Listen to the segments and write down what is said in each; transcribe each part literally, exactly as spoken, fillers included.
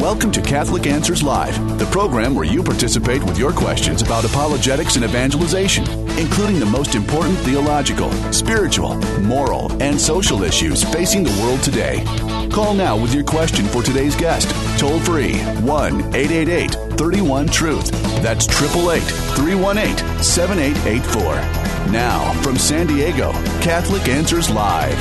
Welcome to Catholic Answers Live, the program where you participate with your questions about apologetics and evangelization, including the most important theological, spiritual, moral, and social issues facing the world today. Call now with your question for today's guest. Toll free, one eight eight eight, three one, truth. That's eight eight eight, three one eight, seven eight eight four. Now, from San Diego, Catholic Answers Live.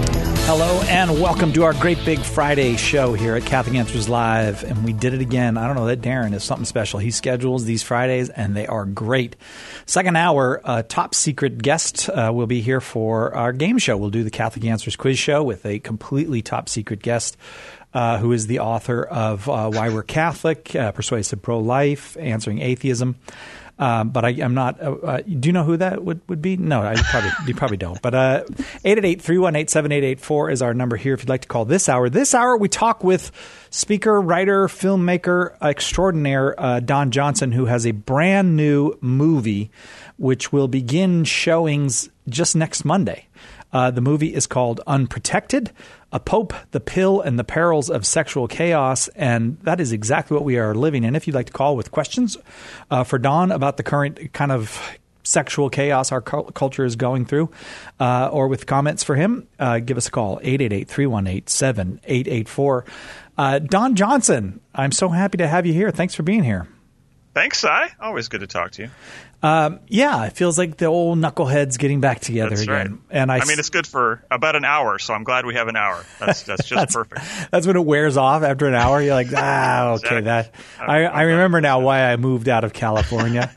Hello and welcome to our great big Friday show here at Catholic Answers Live. And we did it again. I don't know, that Darren is something special. He schedules these Fridays and they are great. Second hour, a top secret guest uh, will be here for our game show. We'll do the Catholic Answers quiz show with a completely top secret guest uh, who is the author of uh, Why We're Catholic, uh, Persuasive Pro-Life, Answering Atheism. Um, but I, I'm not. Uh, uh, do you know who that would, would be? No, I probably you probably don't. But uh, eight eight eight, three one eight, seven eight eight four is our number here if you'd like to call this hour. This hour we talk with speaker, writer, filmmaker extraordinaire uh, Don Johnson, who has a brand new movie which will begin showings just next Monday. Uh, the movie is called Unprotected, A Pope, the Pill, and the Perils of Sexual Chaos, and that is exactly what we are living in. If you'd like to call with questions uh, for Don about the current kind of sexual chaos our cu- culture is going through, uh, or with comments for him, uh, give us a call, eight eight eight, three one eight, seven eight eight four. Uh, Don Johnson, I'm so happy to have you here. Thanks for being here. Thanks, Si. Always good to talk to you. Um, yeah, it feels like the old knuckleheads getting back together that's again. Right. And I, I mean, it's good for about an hour, so I'm glad we have an hour. That's that's just that's, perfect. That's when it wears off after an hour. You're like, ah, okay, exactly. that. I, I remember now why I moved out of California.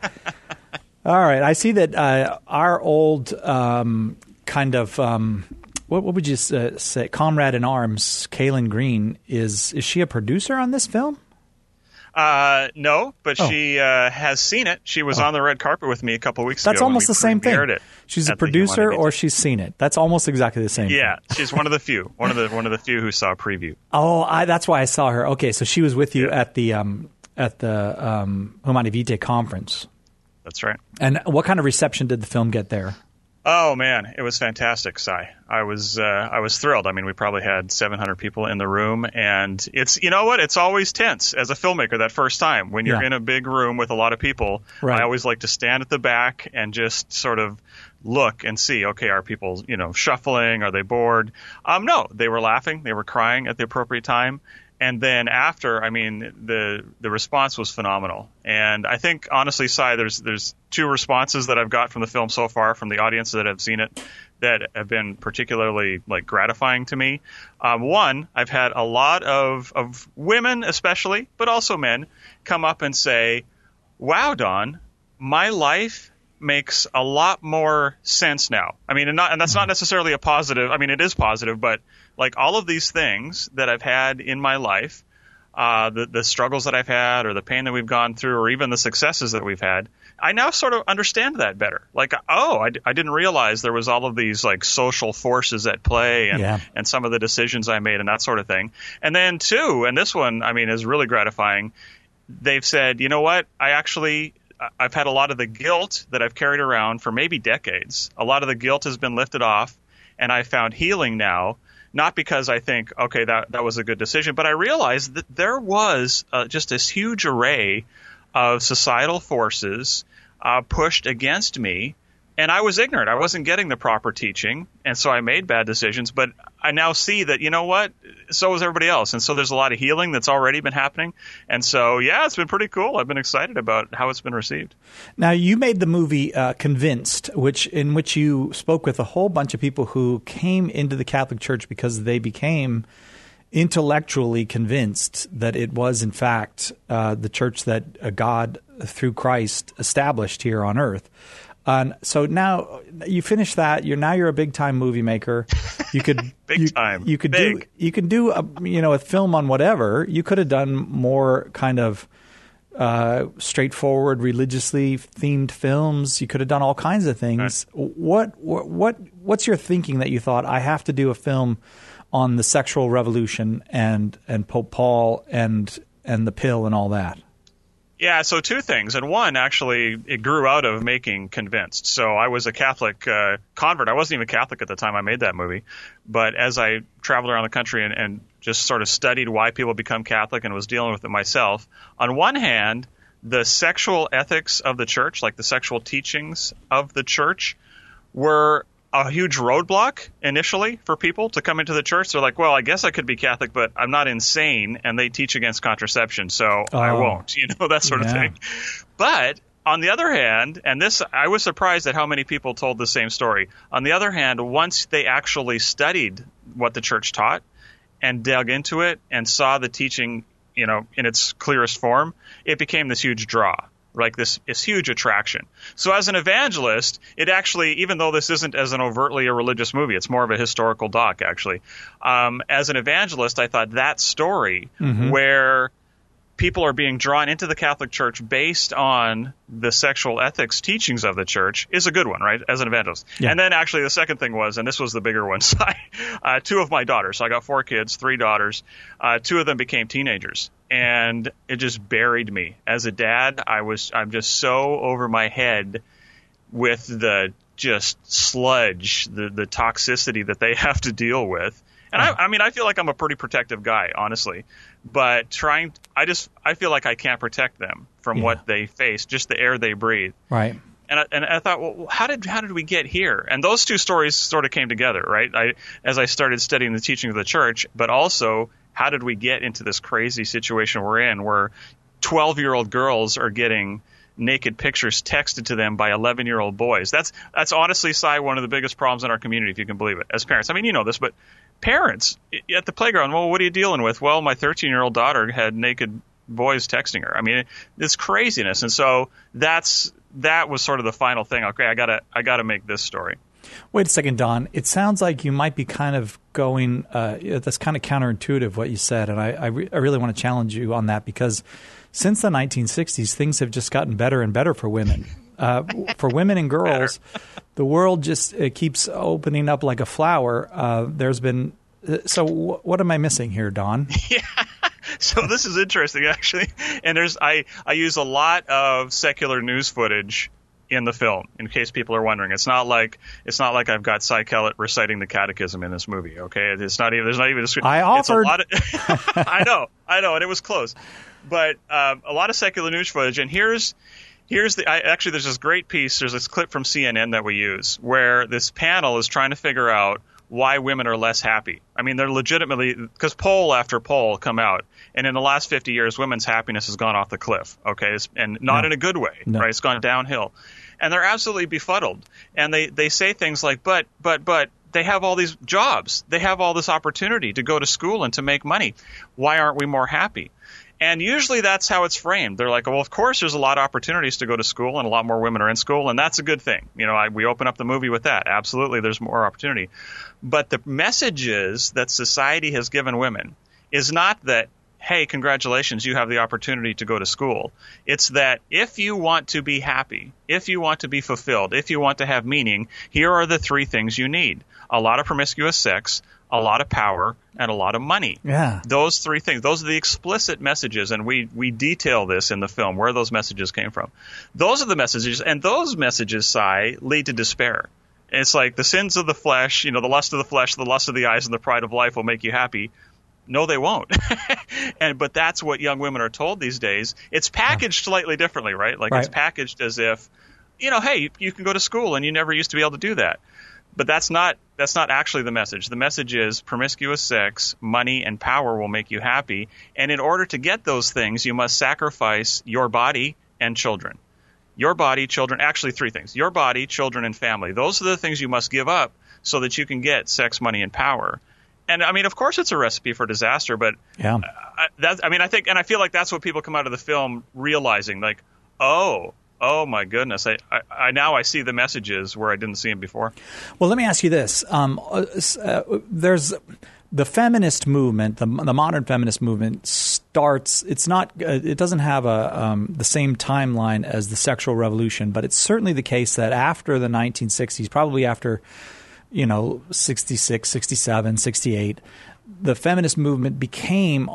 All right, I see that uh, our old um, kind of um, what, what would you uh, say, comrade in arms, Kaylin Green, is is she a producer on this film? Uh, no, but oh. she uh, has seen it. She was oh. on the red carpet with me a couple weeks That's ago. That's almost the same thing. She's a producer or she's seen it. That's almost exactly the same yeah, thing. she's one of the few. One of the one of the few who saw a preview. Oh, I, that's why I saw her. Okay, so she was with you yeah. at the um, at the um, Humanae Vitae conference. That's right. And what kind of reception did the film get there? Oh man, it was fantastic, Si. I was uh, I was thrilled. I mean, we probably had seven hundred people in the room, and it's you know what? It's always tense as a filmmaker that first time when you're yeah. in a big room with a lot of people. Right. I always like to stand at the back and just sort of look and see. Okay, are people you know shuffling? Are they bored? Um, no, they were laughing, they were crying at the appropriate time. And then after, I mean, the the response was phenomenal. And I think, honestly, Si, there's there's two responses that I've got from the film so far from the audience that have seen it that have been particularly, like, gratifying to me. Um, one, I've had a lot of, of women especially, but also men, come up and say, wow, Don, my life makes a lot more sense now. I mean, and, not, and that's not necessarily a positive. I mean, it is positive, but like all of these things that I've had in my life, uh, the, the struggles that I've had or the pain that we've gone through or even the successes that we've had, I now sort of understand that better. Like, oh, I, I didn't realize there was all of these like social forces at play and, yeah. and some of the decisions I made and that sort of thing. And then two, and this one, I mean, is really gratifying. They've said, you know what, I actually... I've had a lot of the guilt that I've carried around for maybe decades. A lot of the guilt has been lifted off, and I found healing now, not because I think, okay, that, that was a good decision, but I realized that there was uh, just this huge array of societal forces uh, pushed against me, and I was ignorant. I wasn't getting the proper teaching, and so I made bad decisions, but I now see that, you know what, so is everybody else, and so there's a lot of healing that's already been happening, and so, yeah, it's been pretty cool. I've been excited about how it's been received. Now, you made the movie uh, Convinced, which in which you spoke with a whole bunch of people who came into the Catholic Church because they became intellectually convinced that it was, in fact, uh, the church that uh, God, through Christ, established here on earth. And so now you finish that. You're now you're a big time movie maker. You could big you, time. You could big. do you can do a you know a film on whatever. You could have done more kind of uh, straightforward, religiously themed films. You could have done all kinds of things. Right. What what what what's your thinking that you thought I have to do a film on the sexual revolution and and Pope Paul and and the pill and all that? Yeah, so two things. And one, actually, it grew out of making Convinced. So I was a Catholic uh, convert. I wasn't even Catholic at the time I made that movie. But as I traveled around the country and, and just sort of studied why people become Catholic and was dealing with it myself, on one hand, the sexual ethics of the church, like the sexual teachings of the church, were a huge roadblock initially for people to come into the church. They're like, well, I guess I could be Catholic, but I'm not insane, and they teach against contraception, so oh, I won't, you know, that sort yeah. of thing. But on the other hand, and this, I was surprised at how many people told the same story. On the other hand, once they actually studied what the church taught and dug into it and saw the teaching, you know, in its clearest form, it became this huge draw. Like this, this huge attraction. So as an evangelist, it actually, even though this isn't as an overtly a religious movie, it's more of a historical doc, actually. Um, as an evangelist, I thought that story mm-hmm. where people are being drawn into the Catholic Church based on the sexual ethics teachings of the church is a good one, right, as an evangelist. Yeah. And then actually the second thing was, and this was the bigger one, so I, uh, two of my daughters, so I got four kids, three daughters, uh, two of them became teenagers. And it just buried me. As a dad, I was, I'm just so over my head with the just sludge, the, the toxicity that they have to deal with. And I, I mean, I feel like I'm a pretty protective guy, honestly. But trying, I just, I feel like I can't protect them from yeah. what they face, just the air they breathe. Right. And I, and I thought, well, how did how did we get here? And those two stories sort of came together, right? I, as I started studying the teaching of the church, but also, how did we get into this crazy situation we're in, where twelve-year-old girls are getting naked pictures texted to them by eleven-year-old boys? That's that's honestly, Si, one of the biggest problems in our community, if you can believe it, as parents. I mean, you know this, but parents at the playground, well, what are you dealing with? Well, my thirteen-year-old daughter had naked boys texting her. I mean, it's craziness. And so that's that was sort of the final thing. Okay, I gotta I gotta make this story. Wait a second, Don. It sounds like you might be kind of going uh, – that's kind of counterintuitive what you said, and I, I, re- I really want to challenge you on that, because since the nineteen sixties, things have just gotten better and better for women. Uh, for women and girls, the world just it keeps opening up like a flower. Uh, there's been – so w- what am I missing here, Don? Yeah. So this is interesting, actually. And there's I, I use a lot of secular news footage in the film, in case people are wondering. It's not like it's not like I've got Cy Kellett reciting the catechism in this movie. Okay, it's not even. There's not even. A, I offered. It's a lot of, I know, I know, and it was close, but um, a lot of secular news footage. And here's here's the. I, actually, there's this great piece. There's this clip from C N N that we use where this panel is trying to figure out why women are less happy. I mean, they're legitimately, because poll after poll come out, and in the last fifty years, women's happiness has gone off the cliff. Okay, it's, and not no. in a good way, no. right? It's gone downhill. And they're absolutely befuddled. And they, they say things like, but, but, but they have all these jobs. They have all this opportunity to go to school and to make money. Why aren't we more happy? And usually that's how it's framed. They're like, well, of course, there's a lot of opportunities to go to school, and a lot more women are in school, and that's a good thing. You know, I, we open up the movie with that. Absolutely, there's more opportunity. But the messages that society has given women is not that, hey, congratulations, you have the opportunity to go to school. It's that if you want to be happy, if you want to be fulfilled, if you want to have meaning, here are the three things you need. A lot of promiscuous sex, a lot of power, and a lot of money. Yeah. Those three things, those are the explicit messages, and we, we detail this in the film, where those messages came from. Those are the messages, and those messages, Si, lead to despair. It's like the sins of the flesh, you know, the lust of the flesh, the lust of the eyes, and the pride of life will make you happy. No, they won't. and But that's what young women are told these days. It's packaged slightly differently, right? Like right. It's packaged as if, you know, hey, you, you can go to school and you never used to be able to do that. But that's not that's not actually the message. The message is promiscuous sex, money, and power will make you happy. And in order to get those things, you must sacrifice your body and children. Your body, children, actually three things. Your body, children, and family. Those are the things you must give up so that you can get sex, money, and power. And I mean, of course, it's a recipe for disaster, but yeah. uh, that's, I mean, I think, and I feel like that's what people come out of the film realizing, like, oh, oh my goodness, I, I, I now I see the messages where I didn't see them before. Well, let me ask you this: um, uh, there's the feminist movement, the, the modern feminist movement starts. It's not, uh, it doesn't have a um, the same timeline as the sexual revolution, but it's certainly the case that after the nineteen sixties, probably after, you know, sixty-six, sixty-seven, sixty-eight, the feminist movement became uh,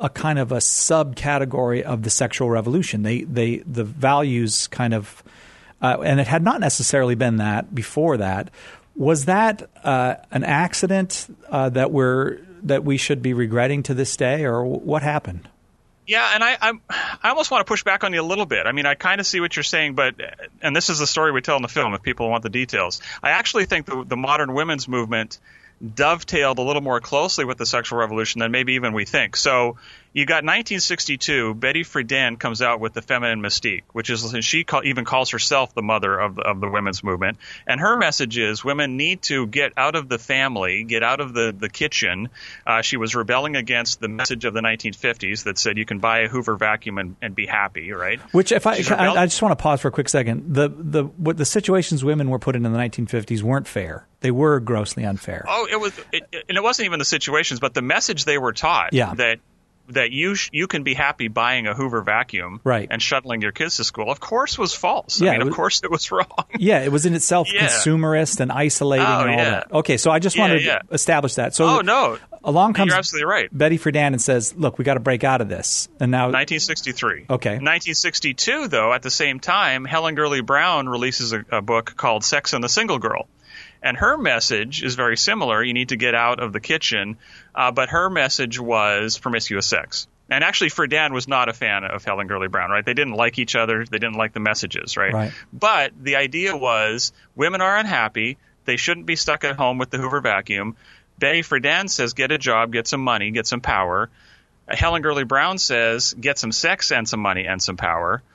a kind of a subcategory of the sexual revolution. They they the values kind of, uh, and it had not necessarily been that before that. Was that uh, an accident uh, that we're that we should be regretting to this day, or what happened? Yeah, and I, I I almost want to push back on you a little bit. I mean, I kind of see what you're saying, but and this is the story we tell in the film if people want the details. I actually think the, the modern women's movement dovetailed a little more closely with the sexual revolution than maybe even we think. So you got nineteen sixty-two, Betty Friedan comes out with the feminine mystique, which is she call, even calls herself the mother of the, of the women's movement. And her message is women need to get out of the family, get out of the, the kitchen. Uh, she was rebelling against the message of the nineteen fifties that said you can buy a Hoover vacuum and, and be happy, right? Which, if I, I, I just want to pause for a quick second. The the what the situations women were put in in the nineteen fifties weren't fair. They were grossly unfair. Oh, it was, it, and it wasn't even the situations, but the message they were taught yeah. that. that you sh- you can be happy buying a Hoover vacuum right. and shuttling your kids to school, of course, was false. Yeah, I mean, was, of course it was wrong. Yeah, it was in itself yeah. consumerist and isolating oh, and all yeah. that. Okay, so I just yeah, wanted yeah. to establish that. So oh, no. Along comes You're absolutely right. Betty Friedan and says, look, we got to break out of this. And now nineteen sixty-three. Okay. nineteen sixty-two, though, at the same time, Helen Gurley Brown releases a, a book called Sex and the Single Girl. And her message is very similar. You need to get out of the kitchen. Uh, but her message was promiscuous sex. And actually, Friedan was not a fan of Helen Gurley Brown, right? They didn't like each other. They didn't like the messages, right? right? But the idea was women are unhappy. They shouldn't be stuck at home with the Hoover vacuum. Betty Friedan says get a job, get some money, get some power. Helen Gurley Brown says get some sex and some money and some power.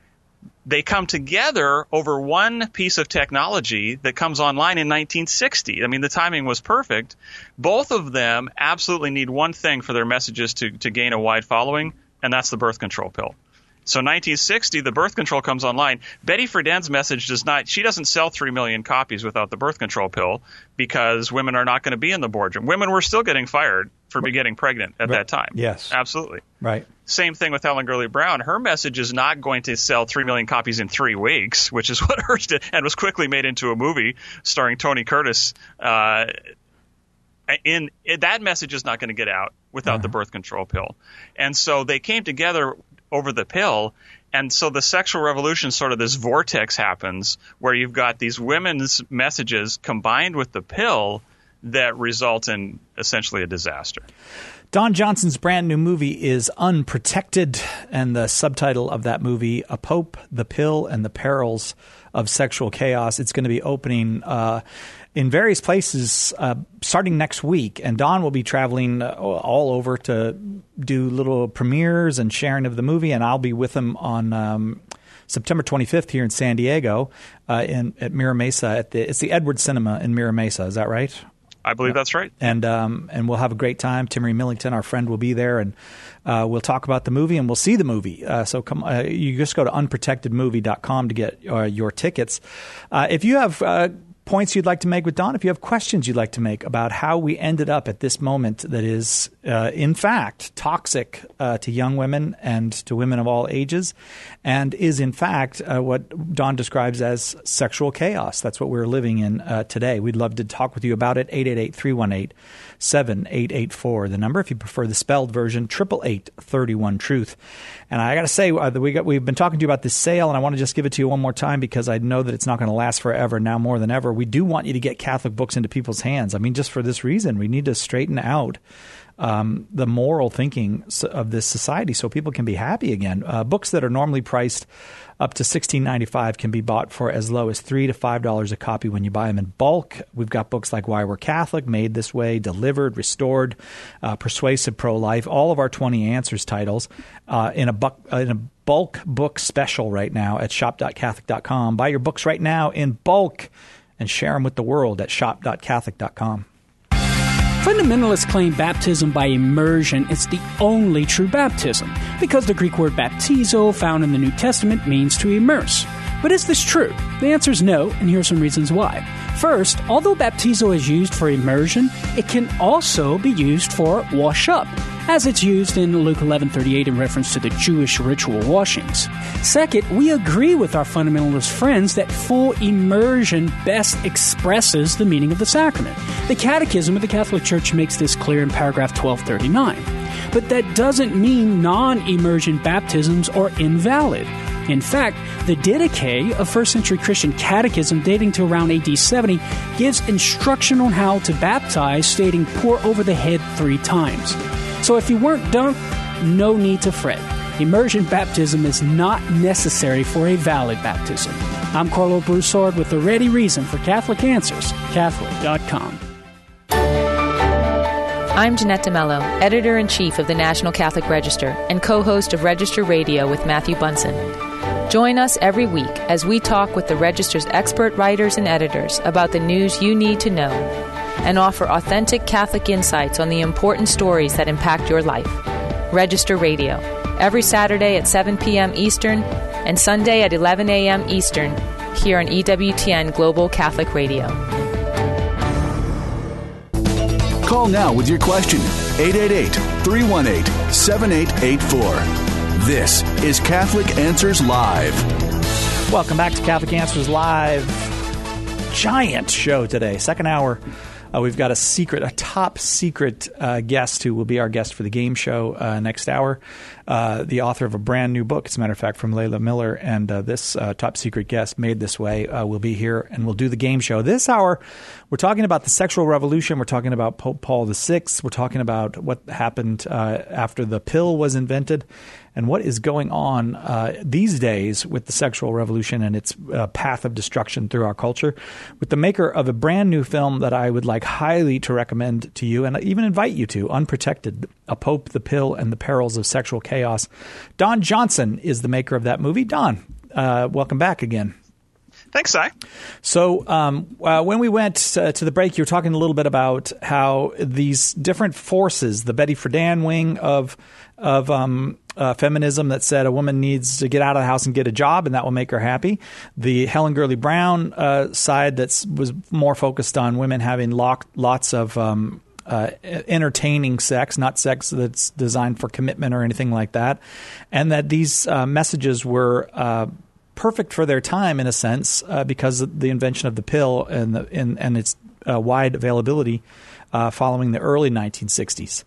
They come together over one piece of technology that comes online in nineteen sixty. I mean, the timing was perfect. Both of them absolutely need one thing for their messages to, to gain a wide following, and that's the birth control pill. So nineteen sixty, the birth control comes online. Betty Friedan's message does not – she doesn't sell three million copies without the birth control pill because women are not going to be in the boardroom. Women were still getting fired for be getting pregnant at right. that time. Yes. Absolutely. Right. Same thing with Helen Gurley Brown. Her message is not going to sell three million copies in three weeks, which is what hers did, and was quickly made into a movie starring Tony Curtis. Uh, in, in that message is not going to get out without uh-huh. the birth control pill. And so they came together over the pill. And so the sexual revolution, sort of this vortex happens where you've got these women's messages combined with the pill that result in essentially a disaster. Don Johnson's brand new movie is Unprotected, and the subtitle of that movie, A Pope, the Pill, and the Perils of Sexual Chaos. It's going to be opening uh, in various places uh, starting next week, and Don will be traveling uh, all over to do little premieres and sharing of the movie, and I'll be with him on um, September twenty-fifth here in San Diego uh, in at Mira Mesa. At the, it's the Edward Cinema in Mira Mesa. Is that right? I believe that's right. And um, and we'll have a great time. Timmery Millington, our friend, will be there, and uh, we'll talk about the movie and we'll see the movie. Uh, so come, uh, you just go to unprotected movie dot com to get uh, your tickets. Uh, if you have uh, points you'd like to make with Don, if you have questions you'd like to make about how we ended up at this moment that is, uh, in fact, toxic uh, to young women and to women of all ages, and is, in fact, uh, what Don describes as sexual chaos. That's what we're living in uh, today. We'd love to talk with you about it. eight eight eight, three one eight, seven eight eight four, the number. If you prefer the spelled version, eight eight eight, three one, truth. And I got to say, uh, we got, we've been talking to you about this sale, and I want to just give it to you one more time because I know that it's not going to last forever, now more than ever. We do want you to get Catholic books into people's hands. I mean, just for this reason, we need to straighten out um, the moral thinking of this society so people can be happy again. Uh, books that are normally priced up to sixteen ninety-five can be bought for as low as three to five dollars a copy when you buy them in bulk. We've got books like Why We're Catholic, Made This Way, Delivered, Restored, uh, Persuasive Pro-Life, all of our twenty Answers titles uh, in a buck, uh, in a bulk book special right now at shop dot catholic dot com. Buy your books right now in bulk and share them with the world at shop dot catholic dot com. Fundamentalists claim baptism by immersion is the only true baptism, because the Greek word baptizo, found in the New Testament, means to immerse. But is this true? The answer is no, and here are some reasons why. First, although baptizo is used for immersion, it can also be used for wash up, as it's used in Luke eleven thirty-eight in reference to the Jewish ritual washings. Second, we agree with our fundamentalist friends that full immersion best expresses the meaning of the sacrament. The Catechism of the Catholic Church makes this clear in paragraph twelve thirty-nine. But that doesn't mean non-immersion baptisms are invalid. In fact, the Didache, a first-century Christian catechism dating to around A D seventy, gives instruction on how to baptize, stating, pour over the head three times. So if you weren't dunked, no need to fret. Immersion baptism is not necessary for a valid baptism. I'm Carlo Broussard with the ready reason for Catholic Answers, Catholic dot com. I'm Jeanette DeMello, Editor-in-Chief of the National Catholic Register and co-host of Register Radio with Matthew Bunson. Join us every week as we talk with the Register's expert writers and editors about the news you need to know and offer authentic Catholic insights on the important stories that impact your life. Register Radio, every Saturday at seven p.m. Eastern and Sunday at eleven a.m. Eastern, here on E W T N Global Catholic Radio. Call now with your question, eight eight eight, three one eight, seven eight eight four. This is Catholic Answers Live. Welcome back to Catholic Answers Live. Giant show today. Second hour. Uh, we've got a secret, a top secret uh, guest who will be our guest for the game show uh, next hour. Uh, the author of a brand new book, as a matter of fact, from Layla Miller. And uh, this uh, top secret guest, Made This Way, uh, will be here and we'll do the game show. This hour, we're talking about the sexual revolution. We're talking about Pope Paul the Sixth. We're talking about what happened uh, after the pill was invented and what is going on uh, these days with the sexual revolution and its uh, path of destruction through our culture, with the maker of a brand new film that I would like highly to recommend to you and even invite you to, Unprotected, A Pope, the Pill, and the Perils of Sexual Chaos. Don Johnson is the maker of that movie. Don, uh, welcome back again. Thanks, Si. So um, uh, when we went uh, to the break, you were talking a little bit about how these different forces, the Betty Friedan wing of of um, uh, feminism that said a woman needs to get out of the house and get a job and that will make her happy. The Helen Gurley Brown uh, side that was more focused on women having lock, lots of um, uh, entertaining sex, not sex that's designed for commitment or anything like that. And that these uh, messages were uh, perfect for their time in a sense uh, because of the invention of the pill and, the, and, and its uh, wide availability uh, following the early nineteen sixties.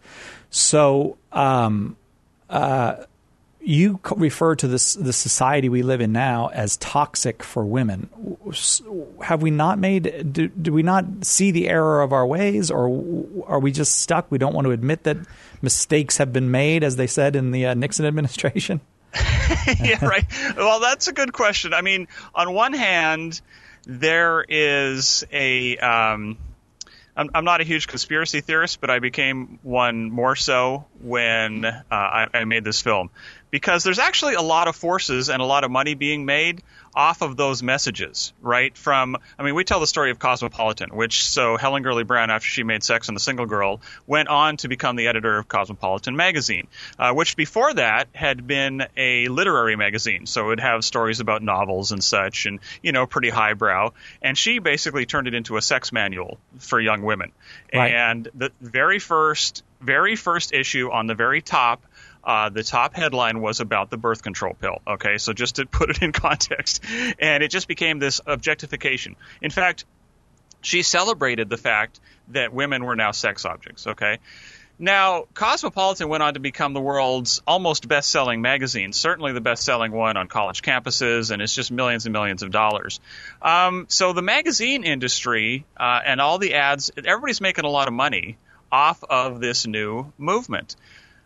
So um, uh, you refer to this the society we live in now as toxic for women. Have we not made do, do we not see the error of our ways, or are we just stuck? We don't want to admit that mistakes have been made, as they said in the uh, Nixon administration? Yeah, right. Well, that's a good question. I mean, on one hand, there is a um, I'm, I'm not a huge conspiracy theorist, but I became one more so when uh, I, I made this film, because there's actually a lot of forces and a lot of money being made off of those messages, right? From, I mean, we tell the story of Cosmopolitan, which, so Helen Gurley Brown, after she made Sex and the Single Girl, went on to become the editor of Cosmopolitan magazine, uh, which before that had been a literary magazine. So it would have stories about novels and such and, you know, pretty highbrow. And she basically turned it into a sex manual for young women. Right. And the very first, very first issue on the very top, Uh, the top headline was about the birth control pill. Okay, so just to put it in context. And it just became this objectification. In fact, she celebrated the fact that women were now sex objects. Okay. Now, Cosmopolitan went on to become the world's almost best-selling magazine, certainly the best-selling one on college campuses, and it's just millions and millions of dollars. Um, so the magazine industry uh, and all the ads, everybody's making a lot of money off of this new movement.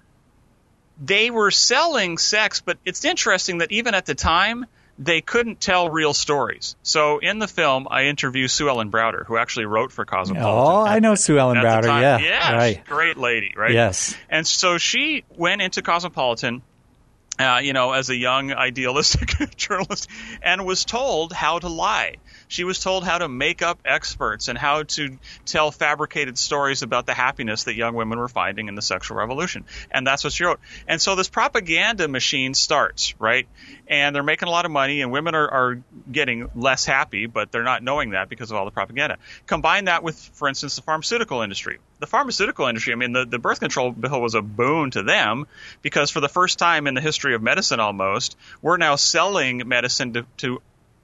They were selling sex, but it's interesting that even at the time, they couldn't tell real stories. So in the film, I interview Sue Ellen Browder, who actually wrote for Cosmopolitan. Oh, I know Sue Ellen Browder, yeah. Yeah, right. Great lady, right? Yes. And so she went into Cosmopolitan, uh, you know, as a young idealistic journalist, and was told how to lie. She was told how to make up experts and how to tell fabricated stories about the happiness that young women were finding in the sexual revolution. And that's what she wrote. And so this propaganda machine starts, right? And they're making a lot of money, and women are, are getting less happy, but they're not knowing that because of all the propaganda. Combine that with, for instance, the pharmaceutical industry. The pharmaceutical industry, I mean, the, the birth control bill was a boon to them because for the first time in the history of medicine almost, we're now selling medicine to, to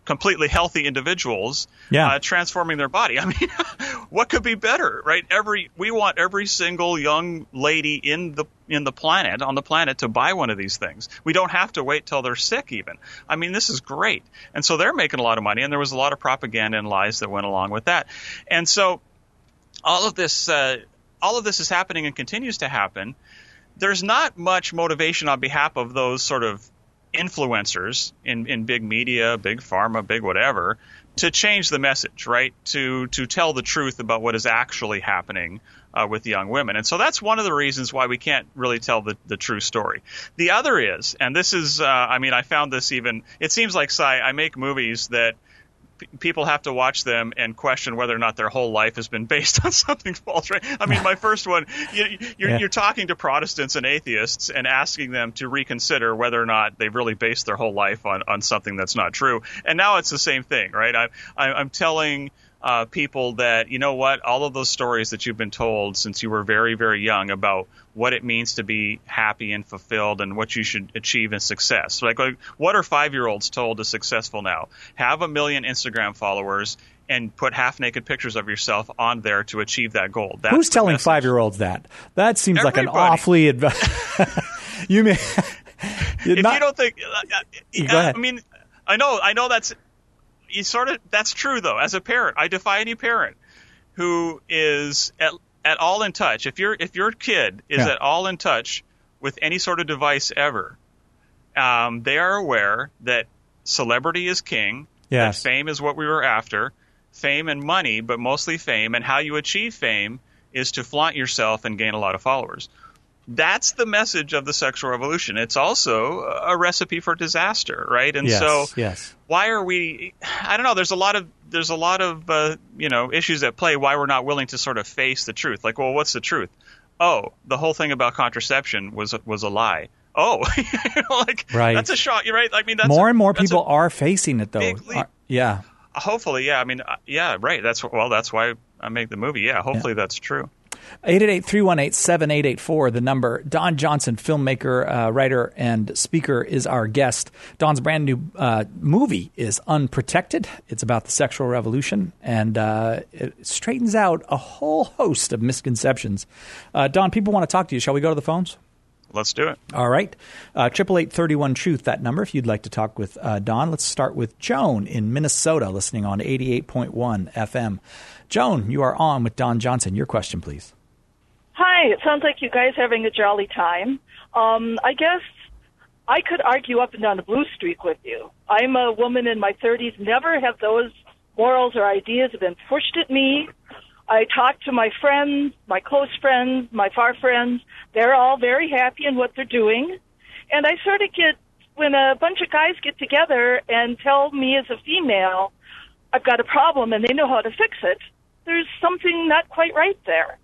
completely healthy individuals yeah. uh, transforming their body. I mean, what could be better, right? Every we want every single young lady in the in the planet on the planet to buy one of these things. We don't have to wait till they're sick even. I mean, this is great. And so they're making a lot of money, and there was a lot of propaganda and lies that went along with that. And so all of this uh, all of this is happening and continues to happen. There's not much motivation on behalf of those sort of influencers in, in big media, big pharma, big whatever, to change the message, right? To to tell the truth about what is actually happening uh, with young women. And so that's one of the reasons why we can't really tell the, the true story. The other is, and this is, uh, I mean, I found this even, it seems like, Si, I make movies that people have to watch them and question whether or not their whole life has been based on something false, right? I mean, my first one, you, you're, yeah. you're talking to Protestants and atheists and asking them to reconsider whether or not they've really based their whole life on, on something that's not true. And now it's the same thing, right? I, I, I'm telling uh, people that, you know what, all of those stories that you've been told since you were very, very young about what it means to be happy and fulfilled and what you should achieve in success. Like, like what are five-year-olds told is successful now? Have a million Instagram followers and put half-naked pictures of yourself on there to achieve that goal. That's Who's telling message. five-year-olds that? That seems Everybody. like an awfully adv- you mean if not, you don't think uh, you go ahead. I mean, I know, I know that's you sort of that's true though. As a parent, I defy any parent who is at at all in touch. If your if your kid is yeah. at all in touch with any sort of device ever, um, they are aware that celebrity is king. Yes. That fame is what we were after. Fame and money, but mostly fame. And how you achieve fame is to flaunt yourself and gain a lot of followers. That's the message of the sexual revolution. It's also a recipe for disaster, right? And yes, so, yes. why are we? I don't know. There's a lot of there's a lot of uh, you know issues at play. Why we're not willing to sort of face the truth? Like, well, what's the truth? Oh, the whole thing about contraception was was a lie. Oh, you know, like right. that's a shock. You're right. I mean, that's more a, and more that's people a are facing it, though. big leap. Are, yeah. Hopefully, yeah. I mean, uh, yeah, right. That's well, that's why I make the movie. Yeah, hopefully yeah. that's true. eight eight eight, three one eight, seven eight eight four, the number. Don Johnson, filmmaker, uh, writer, and speaker, is our guest. Don's brand new uh, movie is Unprotected. It's about the sexual revolution, and uh, it straightens out a whole host of misconceptions. Uh, Don, people want to talk to you. Shall we go to the phones? Let's do it. All right. Triple eight thirty one truth. That number. If you'd like to talk with uh, Don, let's start with Joan in Minnesota, listening on eighty eight point one F M. Joan, you are on with Don Johnson. Your question, please. Hi. It sounds like you guys are having a jolly time. Um, I guess I could argue up and down the blue streak with you. I'm a woman in my thirties. Never have those morals or ideas have been pushed at me. I talk to my friends, my close friends, my far friends. They're all very happy in what they're doing. And I sort of get, when a bunch of guys get together and tell me as a female, I've got a problem and they know how to fix it, there's something not quite right there.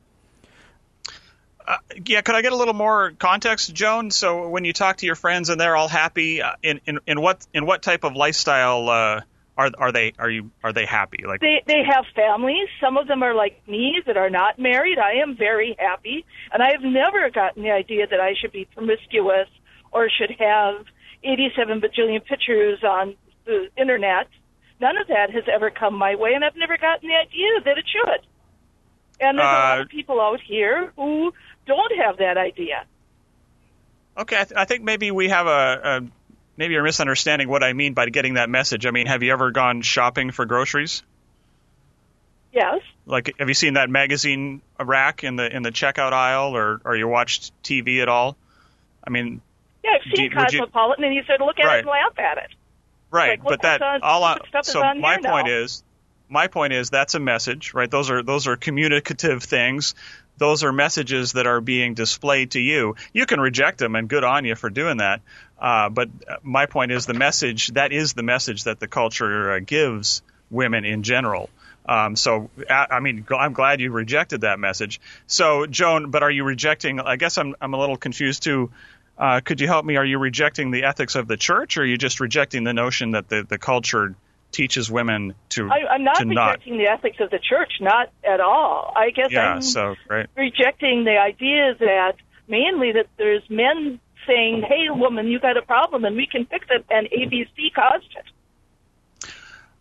Uh, yeah, could I get a little more context, Joan? So when you talk to your friends and they're all happy, uh, in, in in what in what type of lifestyle uh, are are they are you are they happy? Like they they have families. Some of them are like me that are not married. I am very happy, and I have never gotten the idea that I should be promiscuous or should have eighty-seven bajillion pictures on the internet. None of that has ever come my way, and I've never gotten the idea that it should. And there's uh, a lot of people out here who don't have that idea. Okay, I, th- I think maybe we have a, a maybe you're misunderstanding what I mean by getting that message. I mean, have you ever gone shopping for groceries? Yes. Like, have you seen that magazine rack in the in the checkout aisle, or or you watched T V at all? I mean, yeah, I've seen you, Cosmopolitan, you, and you sort of look at right. it and laugh at it. Right, like, but that on, all on, so on my point now. is. My point is that's a message, right? Those are those are communicative things. Those are messages that are being displayed to you. You can reject them, and good on you for doing that. Uh, but my point is the message, that is the message that the culture uh, gives women in general. Um, so, I mean, I'm glad you rejected that message. So, Joan, but are you rejecting, I guess I'm I'm a little confused too. Uh, could you help me? Are you rejecting the ethics of the church, or are you just rejecting the notion that the, the culture teaches women to I, I'm not to rejecting not. the ethics of the church, not at all. I guess yeah, I'm so, right. rejecting the idea that mainly that there's men saying, hey, woman, you got a problem and we can fix it, and A B C caused it.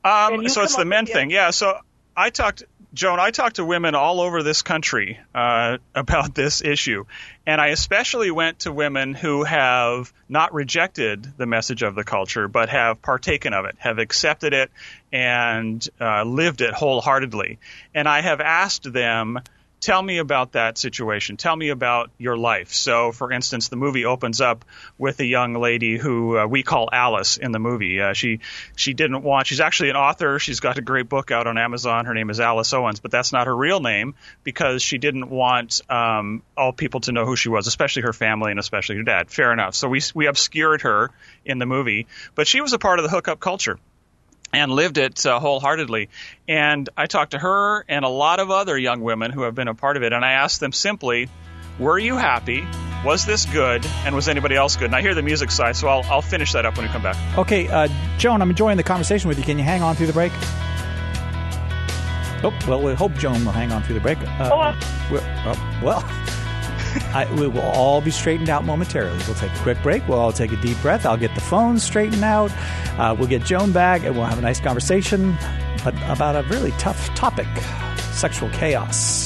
Um, so come it's the up men with thing. Yeah. So I talked, Joan, I talked to women all over this country uh, about this issue. And I especially went to women who have not rejected the message of the culture, but have partaken of it, have accepted it, and uh, lived it wholeheartedly. And I have asked them, tell me about that situation. Tell me about your life. So, for instance, the movie opens up with a young lady who uh, we call Alice in the movie. Uh, she she didn't want – she's actually an author. She's got a great book out on Amazon. Her name is Alice Owens, but that's not her real name because she didn't want um, all people to know who she was, especially her family and especially her dad. Fair enough. So we we obscured her in the movie, but she was a part of the hookup culture and lived it uh, wholeheartedly. And I talked to her and a lot of other young women who have been a part of it, and I asked them simply, were you happy? Was this good? And was anybody else good? And I hear the music side, so I'll, I'll finish that up when we come back. Okay, uh, Joan, I'm enjoying the conversation with you. Can you hang on through the break? Oh, well, we hope Joan will hang on through the break. Uh, Oh, we're- oh, well... I, we will all be straightened out momentarily. We'll take a quick break. We'll all take a deep breath. I'll get the phones straightened out. Uh, we'll get Joan back, and we'll have a nice conversation but about a really tough topic, sexual chaos.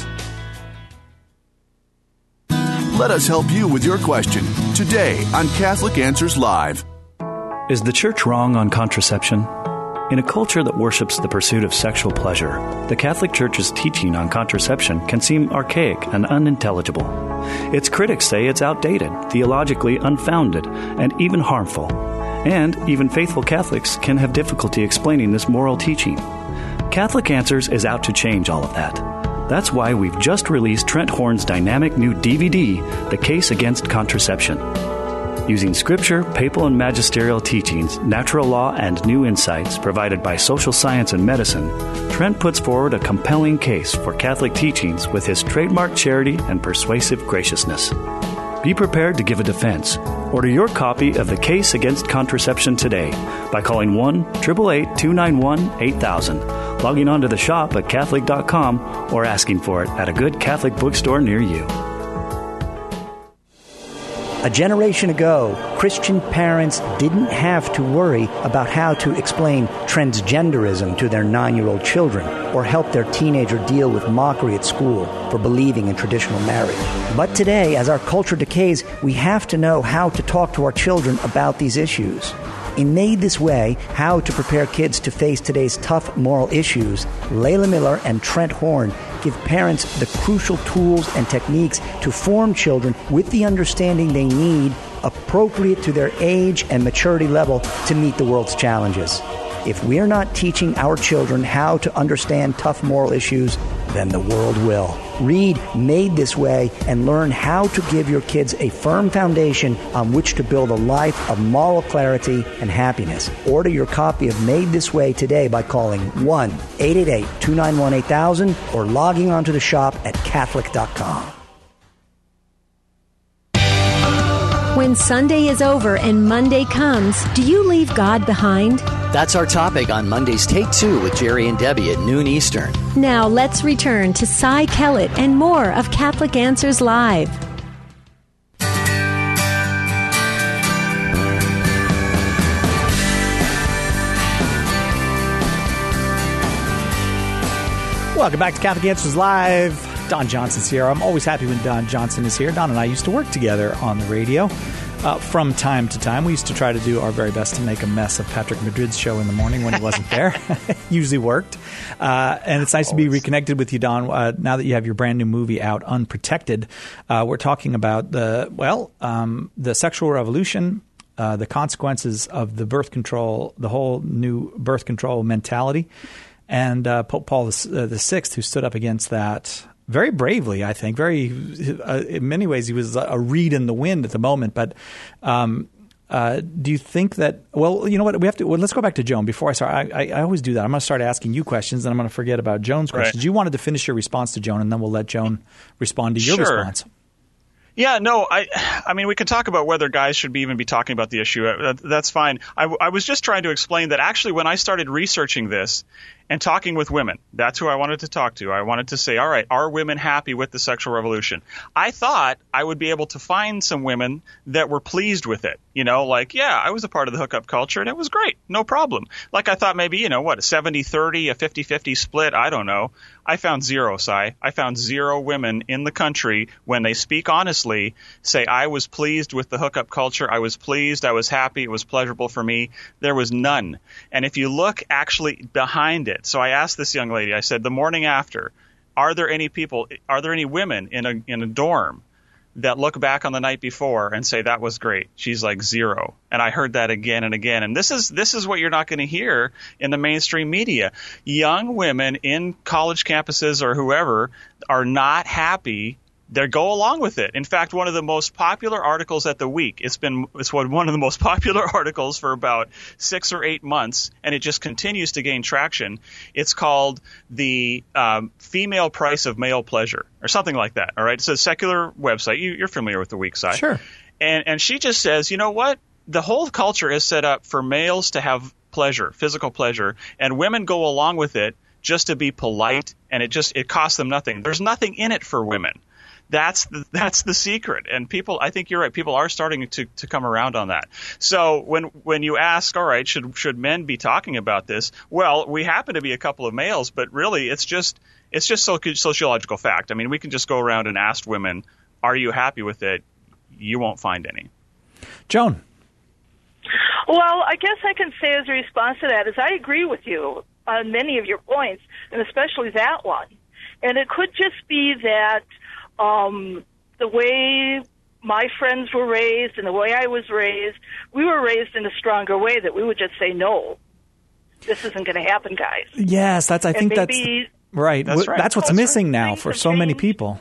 Let us help you with your question today on Catholic Answers Live. Is the church wrong on contraception? In a culture that worships the pursuit of sexual pleasure, the Catholic Church's teaching on contraception can seem archaic and unintelligible. Its critics say it's outdated, theologically unfounded, and even harmful. And even faithful Catholics can have difficulty explaining this moral teaching. Catholic Answers is out to change all of that. That's why we've just released Trent Horn's dynamic new D V D, The Case Against Contraception. Using scripture, papal and magisterial teachings, natural law, and new insights provided by social science and medicine, Trent puts forward a compelling case for Catholic teachings with his trademark charity and persuasive graciousness. Be prepared to give a defense. Order your copy of The Case Against Contraception today by calling one eight eight eight, two nine one, eight thousand, logging on to the shop at Catholic dot com, or asking for it at a good Catholic bookstore near you. A generation ago, Christian parents didn't have to worry about how to explain transgenderism to their nine-year-old children or help their teenager deal with mockery at school for believing in traditional marriage. But today, as our culture decays, we have to know how to talk to our children about these issues. In Made This Way, How to Prepare Kids to Face Today's Tough Moral Issues, Layla Miller and Trent Horn give parents the crucial tools and techniques to form children with the understanding they need appropriate to their age and maturity level to meet the world's challenges. If we're not teaching our children how to understand tough moral issues, then the world will. Read Made This Way and learn how to give your kids a firm foundation on which to build a life of moral clarity and happiness. Order your copy of Made This Way today by calling one eight eight eight, two nine one, eight thousand or logging onto the shop at Catholic dot com. When Sunday is over and Monday comes, do you leave God behind? That's our topic on Monday's Take Two with Jerry and Debbie at noon Eastern. Now let's return to Cy Kellett and more of Catholic Answers Live. Welcome back to Catholic Answers Live. Don Johnson's here. I'm always happy when Don Johnson is here. Don and I used to work together on the radio uh, from time to time. We used to try to do our very best to make a mess of Patrick Madrid's show in the morning when he wasn't there. Usually worked. Uh, and it's nice always. to be reconnected with you, Don. Uh, now that you have your brand new movie out, Unprotected, uh, we're talking about the, well, um, the sexual revolution, uh, the consequences of the birth control, the whole new birth control mentality. And uh, Pope Paul the, uh, the Sixth, who stood up against that very bravely, I think. Very, uh, in many ways, he was a reed in the wind at the moment. But um, uh, do you think that? Well, you know what? We have to. Well, let's go back to Joan before I start. I, I, I always do that. I'm going to start asking you questions, and I'm going to forget about Joan's questions. Right. You wanted to finish your response to Joan, and then we'll let Joan respond to your sure. response. Yeah, no, I I mean, we could talk about whether guys should be even be talking about the issue. That, that's fine. I, I was just trying to explain that actually when I started researching this and talking with women, that's who I wanted to talk to. I wanted to say, all right, are women happy with the sexual revolution? I thought I would be able to find some women that were pleased with it. You know, like, yeah, I was a part of the hookup culture and it was great. No problem. Like I thought maybe, you know, what, a seventy thirty, a fifty-fifty split. I don't know. I found zero, Si. I found zero women in the country when they speak honestly say, I was pleased with the hookup culture. I was pleased. I was happy. It was pleasurable for me. There was none. And if you look actually behind it, so I asked this young lady, I said, the morning after, are there any people, are there any women in a in a dorm that look back on the night before and say that was great? She's like, zero. And I heard that again and again. And this is this is what you're not going to hear in the mainstream media. Young women in college campuses or whoever are not happy. They go along with it. In fact, one of the most popular articles at the week, it's been it's one of the most popular articles for about six or eight months, and it just continues to gain traction. It's called The um, Female Price of Male Pleasure, or something like that. All right, it's a secular website. You, you're familiar with the Week site. Sure. And, and she just says, you know what? The whole culture is set up for males to have pleasure, physical pleasure, and women go along with it just to be polite, and it just it costs them nothing. There's nothing in it for women. That's the, that's the secret. And people, I think you're right, people are starting to, to come around on that. So when when you ask, all right, should should men be talking about this? Well, we happen to be a couple of males, but really it's just it's just so, sociological fact. I mean, we can just go around and ask women, are you happy with it? You won't find any. Joan. Well, I guess I can say as a response to that is I agree with you on many of your points, and especially that one. And it could just be that Um, the way my friends were raised and the way I was raised, we were raised in a stronger way that we would just say, no, this isn't going to happen, guys. Yes, that's, I and think maybe, that's right. That's, right. that's what's that's missing right. now for so many people.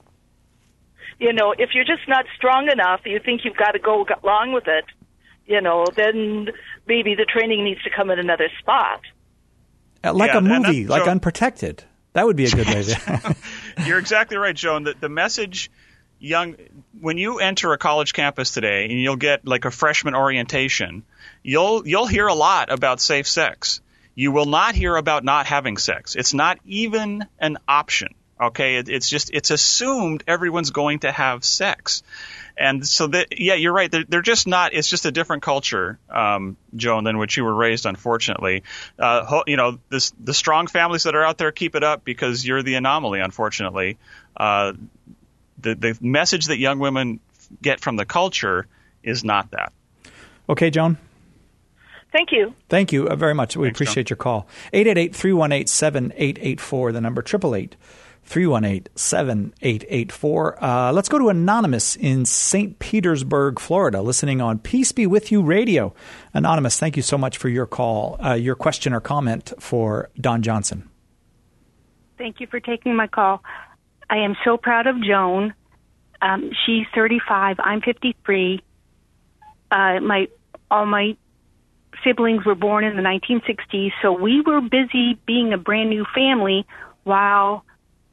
You know, if you're just not strong enough, you think you've got to go along with it, you know, then maybe the training needs to come in another spot. Like yeah, a movie, like so, Unprotected. That would be a good way to. You're exactly right, Joan. The, the message, young, when you enter a college campus today and you'll get like a freshman orientation, you'll you'll hear a lot about safe sex. You will not hear about not having sex. It's not even an option. Okay, it, it's just it's assumed everyone's going to have sex. And so, that, yeah, you're right. They're, they're just not – it's just a different culture, um, Joan, than which you were raised, unfortunately. Uh, ho, you know, this, the strong families that are out there, keep it up because you're the anomaly, unfortunately. Uh, the, the message that young women get from the culture is not that. Okay, Joan. Thank you. Thank you very much. We Thanks, appreciate Joan. your call. eight eight eight, three one eight, seven eight eight four, the number eight eight eight, three one eight, seven eight eight four. Uh, let's go to Anonymous in Saint Petersburg, Florida, listening on Peace Be With You Radio. Anonymous, thank you so much for your call, uh, your question or comment for Don Johnson. Thank you for taking my call. I am so proud of Joan. Um, she's thirty-five. I'm fifty-three. Uh, my all my siblings were born in the nineteen sixties, so we were busy being a brand new family while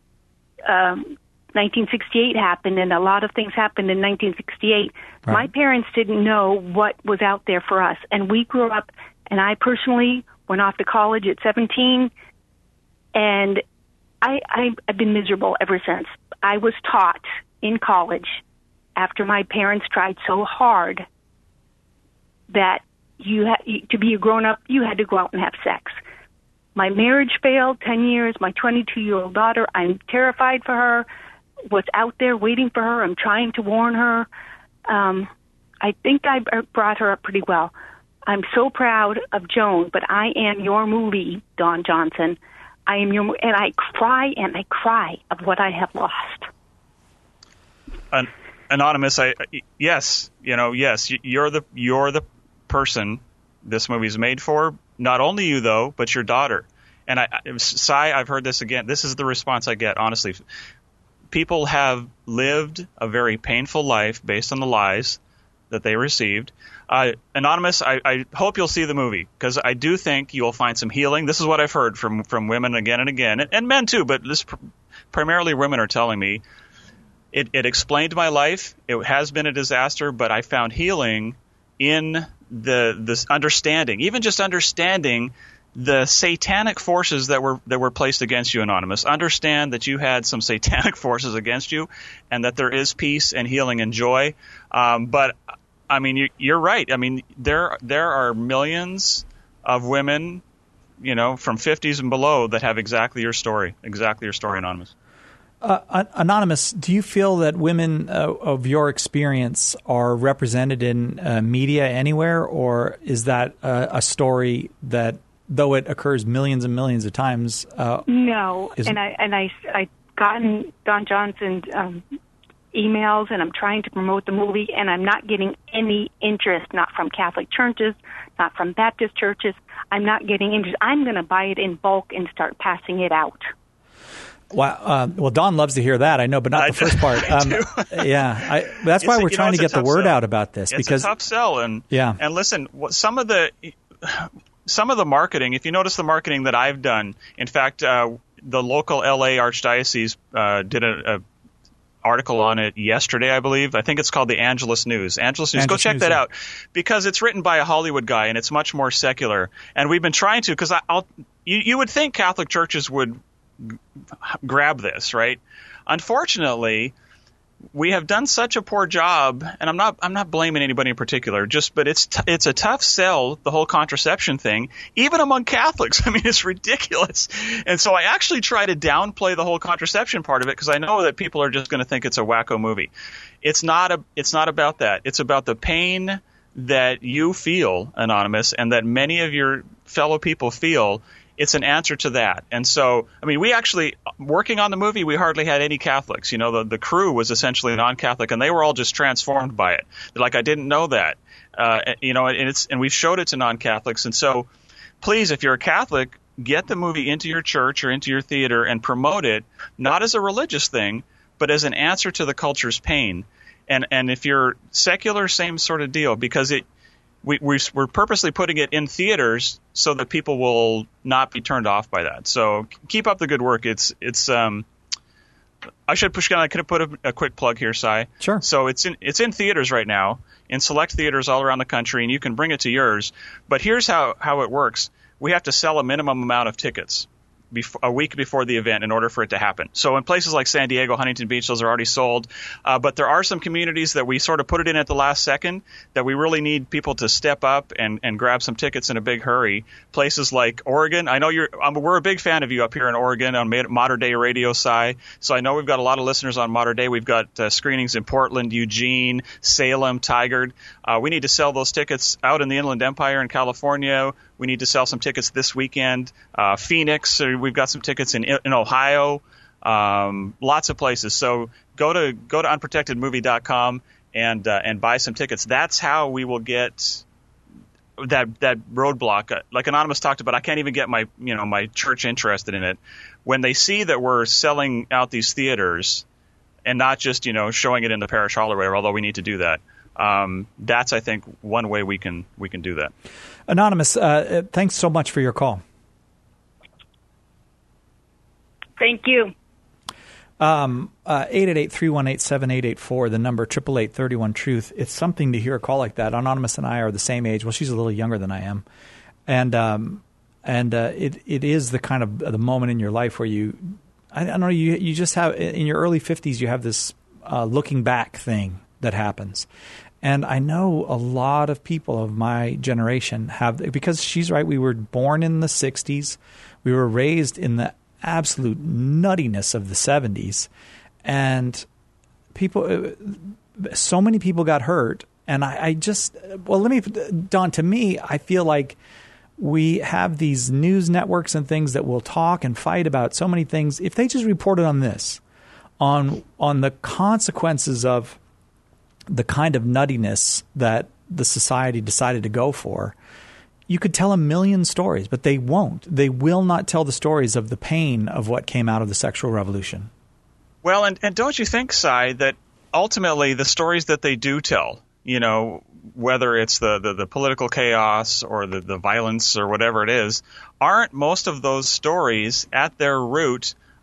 Um, nineteen sixty-eight happened, and a lot of things happened in nineteen sixty-eight. Right. My parents didn't know what was out there for us, and we grew up, and I personally went off to college at seventeen, and I, I, I've been miserable ever since. I was taught in college, after my parents tried so hard, that you ha- to be a grown-up, you had to go out and have sex. My marriage failed, ten years, my twenty-two-year-old daughter, I'm terrified for her, what's out there waiting for her, I'm trying to warn her. Um, I think I brought her up pretty well. I'm so proud of Joan, but I am your movie, Don Johnson. I am your, and I cry and I cry of what I have lost. An- Anonymous, I yes, you know, yes, you're the you're the person this movie's made for. Not only you, though, but your daughter. And I, Si, I've heard this again. This is the response I get, honestly. People have lived a very painful life based on the lies that they received. Uh, Anonymous, I, I hope you'll see the movie, because I do think you'll find some healing. This is what I've heard from, from women again and again, and, and men too, but this primarily women are telling me. it, it explained my life. It has been a disaster, but I found healing in the this understanding, even just understanding the satanic forces that were that were placed against you, Anonymous. Understand that you had some satanic forces against you, and that there is peace and healing and joy. Um, but I mean, you, you're right. I mean, there there are millions of women, you know, from fifties and below that have exactly your story, exactly your story, Anonymous. Uh, Anonymous, do you feel that women uh, of your experience are represented in uh, media anywhere, or is that uh, a story that, though it occurs millions and millions of times? Uh, no, and I and I I gotten Don Johnson's um, emails, and I'm trying to promote the movie, and I'm not getting any interest, not from Catholic churches, not from Baptist churches. I'm not getting interest. I'm going to buy it in bulk and start passing it out. Wow. Uh, well, Don loves to hear that, I know, but not I the first part. Um, yeah, I, that's why It's a- we're you know, trying to it's a get the tough word sell. out about this. It's because a tough sell, and Yeah. and listen, what- some of the some of the marketing. If you notice the marketing that I've done, in fact, uh, the local L A Archdiocese uh, did a, a article on it yesterday, I believe. I think it's called the Angelus News. Angelus News. Go Angelus check News, that yeah. out, because it's written by a Hollywood guy and it's much more secular. And we've been trying to, because I'll you, you would think Catholic churches would g- grab this, right? Unfortunately, we have done such a poor job, and I'm not I'm not blaming anybody in particular, just but it's t- it's a tough sell, the whole contraception thing, even among Catholics. I mean, it's ridiculous. And so I actually try to downplay the whole contraception part of it, because I know that people are just going to think it's a wacko movie. It's not a it's not about that. It's about the pain that you feel, Anonymous, and that many of your fellow people feel. It's an answer to that. And so, I mean, we actually, working on the movie, we hardly had any Catholics. You know, the, the crew was essentially non-Catholic, and they were all just transformed by it. They're like, I didn't know that. Uh, you know, and it's and we've showed it to non-Catholics. And so, please, if you're a Catholic, get the movie into your church or into your theater and promote it, not as a religious thing, but as an answer to the culture's pain. And and if you're secular, same sort of deal, because it we, we we're purposely putting it in theaters so that people will not be turned off by that. So keep up the good work. It's it's um I should push. I could have put a, a quick plug here, Cy. Sure. So it's in it's in theaters right now, in select theaters all around the country, and you can bring it to yours. But here's how how it works: we have to sell a minimum amount of tickets before, a week before the event in order for it to happen. So in places like San Diego, Huntington Beach, those are already sold. Uh, but there are some communities that we sort of put it in at the last second that we really need people to step up and, and grab some tickets in a big hurry. Places like Oregon. I know you're. Um, we're a big fan of you up here in Oregon on Modern Day Radio, Cy. So I know we've got a lot of listeners on Modern Day. We've got uh, screenings in Portland, Eugene, Salem, Tigard. Uh, we need to sell those tickets out in the Inland Empire in California. We need to sell some tickets this weekend. Uh, Phoenix, uh, we've got some tickets in in Ohio, um, lots of places. So go to go to unprotected movie dot com and uh, and buy some tickets. That's how we will get that that roadblock. Uh, like Anonymous talked about, I can't even get my you know my church interested in it. When they see that we're selling out these theaters and not just you know showing it in the parish hall or whatever, although we need to do that. Um, that's, I think, one way we can we can do that. Anonymous, uh, thanks so much for your call. Thank you. Um, uh, eight eight eight, three one eight, seven eight eight four, the number, eight eight eight, three one, truth. It's something to hear a call like that. Anonymous and I are the same age. Well, she's a little younger than I am. And um, and uh, it it is the kind of the moment in your life where you, I don't know, you, you just have, in your early fifties, you have this uh, looking back thing that happens. And I know a lot of people of my generation have, because she's right, we were born in the sixties. We were raised in the absolute nuttiness of the seventies. And people, so many people got hurt. And I, I just, well, let me, Don, to me, I feel like we have these news networks and things that will talk and fight about so many things. If they just reported on this, on on the consequences of the kind of nuttiness that the society decided to go for, you could tell a million stories, but they won't. They will not tell the stories of the pain of what came out of the sexual revolution. Well, and, and don't you think, Cy, that ultimately the stories that they do tell, you know, whether it's the, the, the political chaos or the, the violence or whatever it is, aren't most of those stories at their root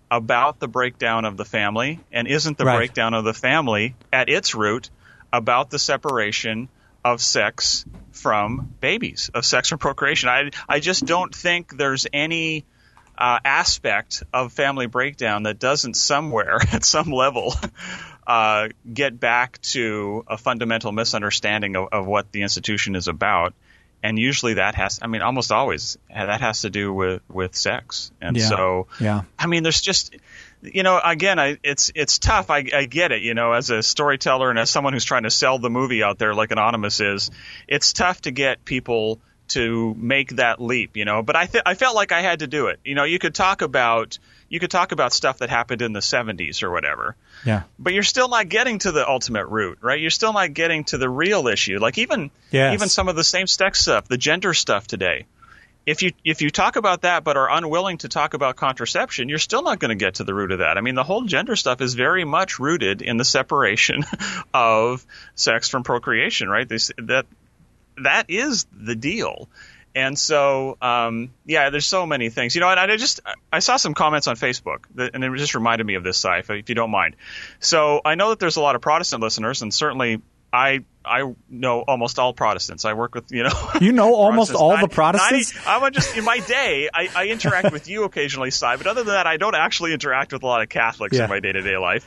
about the breakdown of the family? And isn't the Right. breakdown of the family at its root about the separation of sex from babies, of sex from procreation? I, I just don't think there's any uh, aspect of family breakdown that doesn't somewhere at some level uh, get back to a fundamental misunderstanding of, of what the institution is about. And usually that has, I mean, almost always that has to do with, with sex. And Yeah. so, Yeah. I mean, there's just, you know, again, I, it's it's tough. I, I get it, you know, as a storyteller and as someone who's trying to sell the movie out there like Anonymous is, it's tough to get people to make that leap, you know. But I th- I felt like I had to do it. You know, you could talk about you could talk about stuff that happened in the seventies or whatever. Yeah. But you're still not getting to the ultimate root, right? You're still not getting to the real issue. Like even Yes. even some of the same-sex stuff, the gender stuff today. If you if you talk about that but are unwilling to talk about contraception, you're still not going to get to the root of that. I mean, the whole gender stuff is very much rooted in the separation of sex from procreation, right? This, that that is the deal. And so, um, yeah, there's so many things. You know, and I just I saw some comments on Facebook, that, and it just reminded me of this, Si, if, if you don't mind. So I know that there's a lot of Protestant listeners, and certainly I I know almost all Protestants. I work with, you know. You know almost Protestants. all I- the Protestants? ninety I'm just, in my day, I, I interact with you occasionally, Si, but other than that, I don't actually interact with a lot of Catholics Yeah. in my day-to-day life.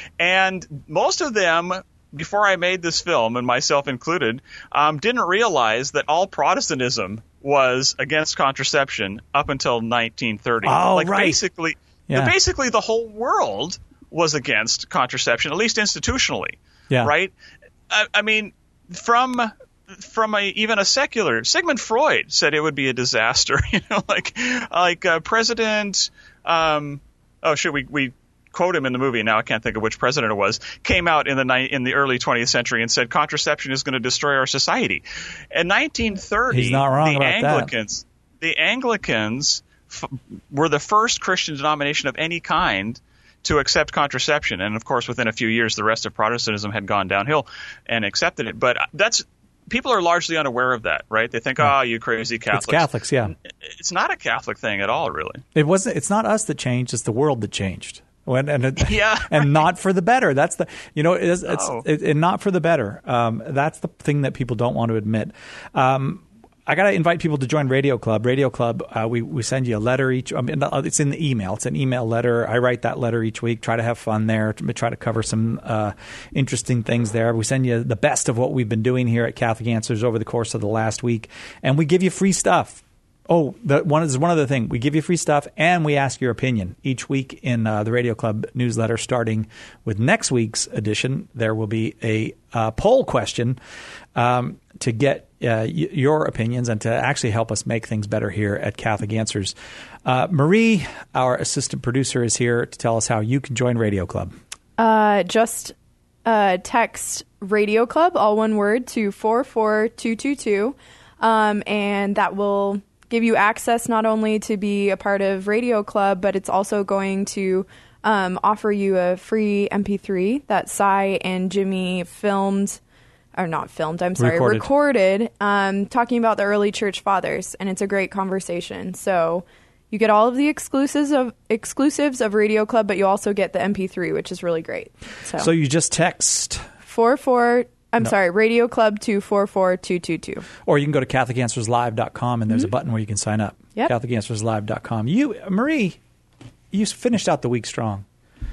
And most of them, before I made this film, and myself included, um, didn't realize that all Protestantism was against contraception up until nineteen thirty. Oh, like right. basically, Yeah. basically the whole world was against contraception, at least institutionally. Yeah. Right? I, I mean, from from a, even a secular, Sigmund Freud said it would be a disaster. You know, like like uh, President. Um, oh, shoot, we we quote him in the movie. Now I can't think of which president it was. Came out in the ni- in the early twentieth century and said contraception is going to destroy our society. In nineteen thirty, He's not wrong the about that. Anglicans the Anglicans f- were the first Christian denomination of any kind to accept contraception. And of course, within a few years, the rest of Protestantism had gone downhill and accepted it. But that's people are largely unaware of that, right? They think, oh, you crazy Catholics. It's Catholics, yeah. It's not a Catholic thing at all, really. It wasn't. It's not us that changed. It's the world that changed. When, and it, Yeah. and not for the better. That's the you know it is, it's No. it, and not for the better. Um, that's the thing that people don't want to admit. Um, I got to invite people to join Radio Club. Radio Club, uh, we we send you a letter each. I mean, it's in the email. It's an email letter. I write that letter each week. Try to have fun there. Try to cover some uh, interesting things there. We send you the best of what we've been doing here at Catholic Answers over the course of the last week, and we give you free stuff. Oh, the, one is one other thing. We give you free stuff, and we ask your opinion each week in uh, the Radio Club newsletter. Starting with next week's edition, there will be a uh, poll question um, to get uh, y- your opinions and to actually help us make things better here at Catholic Answers. Uh, Marie, our assistant producer, is here to tell us how you can join Radio Club. Uh, just uh, text Radio Club, all one word, to four four two two two, um, and that will give you access not only to be a part of Radio Club, but it's also going to um, offer you a free M P three that Si and Jimmy filmed, or not filmed, I'm sorry, Recorded. recorded, um, talking about the early church fathers, and it's a great conversation. So you get all of the exclusives of exclusives of Radio Club, but you also get the M P three, which is really great. So, So you just text, four four. I'm No. sorry, Radio Club to four four two two two. or you can go to Catholic Answers Live dot com, and there's a button where you can sign up. Yep. Catholic Answers Live dot com. You, Marie, you finished out the week strong.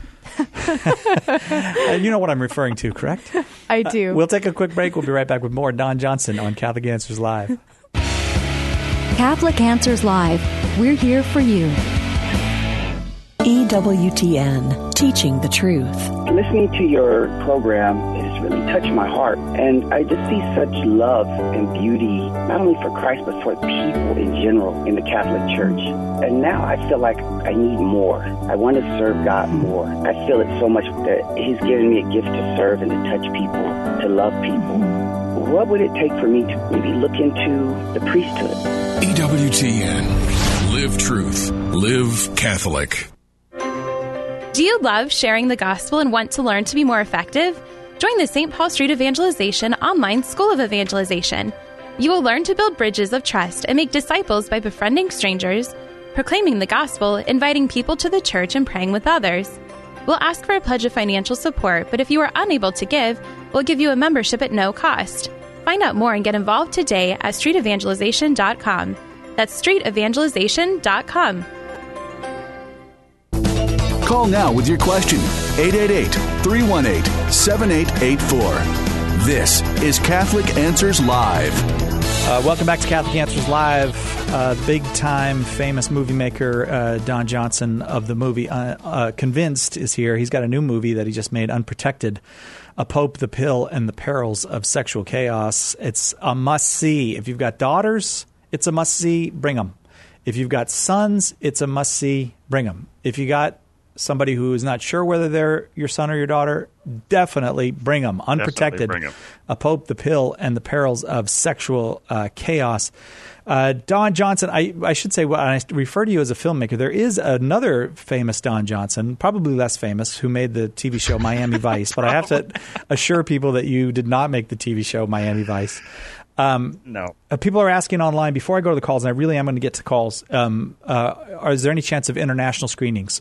And you know what I'm referring to, correct? I do. Uh, we'll take a quick break. We'll be right back with more Don Johnson on Catholic Answers Live. Catholic Answers Live. We're here for you. E W T N, Teaching the Truth. Listening to your program has really touched my heart, and I just see such love and beauty, not only for Christ, but for people in general in the Catholic Church. And now I feel like I need more. I want to serve God more. I feel it so much that He's given me a gift to serve and to touch people, to love people. What would it take for me to maybe look into the priesthood? E W T N. Live truth. Live Catholic. Do you love sharing the gospel and want to learn to be more effective? Join the Saint Paul Street Evangelization online School of Evangelization. You will learn to build bridges of trust and make disciples by befriending strangers, proclaiming the gospel, inviting people to the church, and praying with others. We'll ask for a pledge of financial support, but if you are unable to give, we'll give you a membership at no cost. Find out more and get involved today at street evangelization dot com. That's street evangelization dot com. Call now with your question, eight eight eight, three one eight, seven eight eight four. This is Catholic Answers Live. Uh, welcome back to Catholic Answers Live. Uh, big-time famous movie maker uh, Don Johnson of the movie uh, uh, Convinced is here. He's got a new movie that he just made, Unprotected, A Pope, the Pill, and the Perils of Sexual Chaos. It's a must-see. If you've got daughters, it's a must-see. Bring them. If you've got sons, it's a must-see. Bring them. If you got somebody who is not sure whether they're your son or your daughter, definitely bring them. Unprotected, bring 'em. A Pope, the Pill, and the Perils of Sexual uh, Chaos. Uh, Don Johnson, I, I should say, when I refer to you as a filmmaker, there is another famous Don Johnson, probably less famous, who made the T V show Miami Vice. But I have to assure people that you did not make the T V show Miami Vice. Um, no. Uh, people are asking online, before I go to the calls, and I really am going to get to calls, um, uh, are, is there any chance of international screenings?